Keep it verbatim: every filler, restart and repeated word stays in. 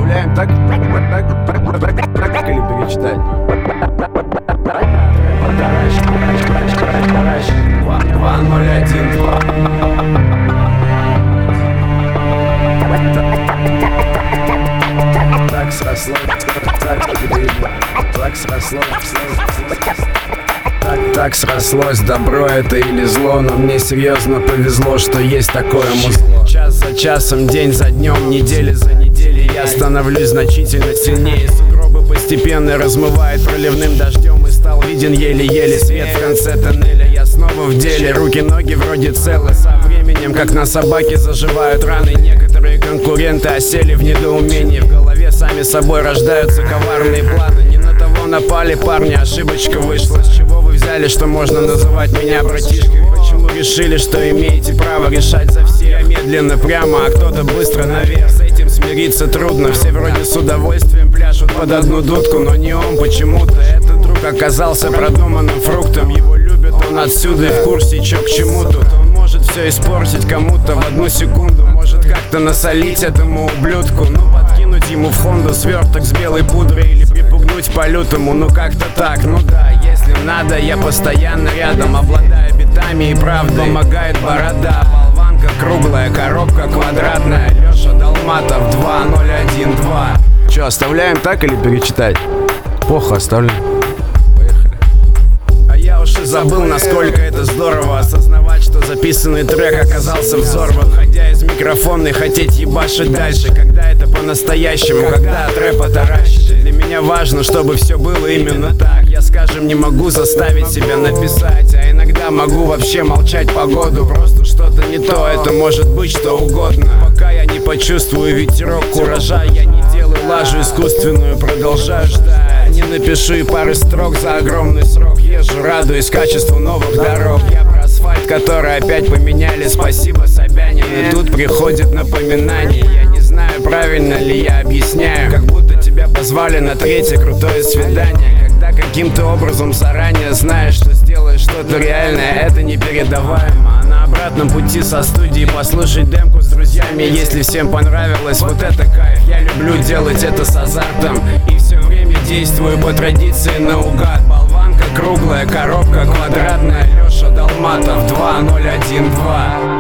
оставляем так, так, так, так, так или перечитать? два ноль один два. Так срослось, так так срослось, так, так срослось, добро это или зло, но мне серьезно повезло, что есть такое музло. Час за часом, день за днем, недели за неделей я становлюсь значительно сильнее. Сугробы постепенно размывает проливным дождем, и стал виден еле-еле свет в конце тоннеля. Я снова в деле, руки-ноги вроде целы. Со временем, как на собаке, заживают раны. Некоторые конкуренты осели в недоумении. В голове сами собой рождаются коварные планы. Не на того напали парни, ошибочка вышла. С чего вы взяли, что можно называть меня братишкой? Почему решили, что имеете право решать за всех? Я медленно прямо, а кто-то быстро наверх. С этим смириться трудно. Все вроде с удовольствием пляшут под одну дудку, но не он почему-то. Этот друг оказался продуманным фруктом. Его любят, он отсюда и в курсе, чё к чему тут. Он может все испортить кому-то в одну секунду. Может как-то насолить этому ублюдку. Ну подкинуть ему в хонду сверток с белой пудрой или припугнуть по-лютому. Ну как-то так, ну да, если надо, я постоянно рядом. Обладая битами и правдой, помогает борода. Болванка круглая, коробка квадратная. Леша Долматов два ноль один два. Че, оставляем так или перечитать? Плохо, оставляем. Поехали. А я уж и забыл, насколько это здорово осознавать, что записанный трек оказался взорван. Ходя из микрофона и хотеть ебашить дальше. Когда это по-настоящему, когда от рэпа таращит. Для меня важно, чтобы все было именно так. Я, скажем, не могу заставить себя написать, а иногда могу вообще молчать погоду. Просто что-то не то, это может быть что угодно. Пока я не почувствую ветерок куража, я не делаю лажу искусственную, продолжаю ждать. Не напишу и пары строк за огромный срок. Езжу, радуюсь качеству новых дорог. Я про асфальт, который опять поменяли. Спасибо, Собянин. И тут приходит напоминание. Я не знаю, правильно ли я объясняю. Как будто тебя позвали на третье крутое свидание. Когда каким-то образом заранее знаешь, что сделаешь что-то реальное, это непередаваемо. А на обратном пути со студии послушать демку с друзьями. Если всем понравилось, вот это кайф. Я люблю делать это с азартом. И все время действую по традиции наугад. Болванка круглая, коробка квадратная. Леша Долматов два ноль один два.